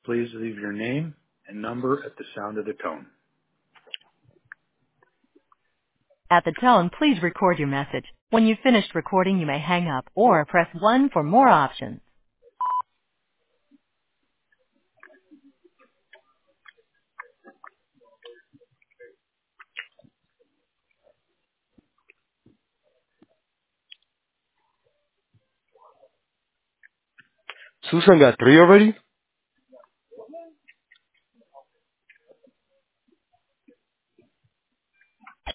Please leave your name and number at the sound of the tone. At the tone, please record your message. When you've finished recording, you may hang up or press 1 for more options. Susan got 3 already?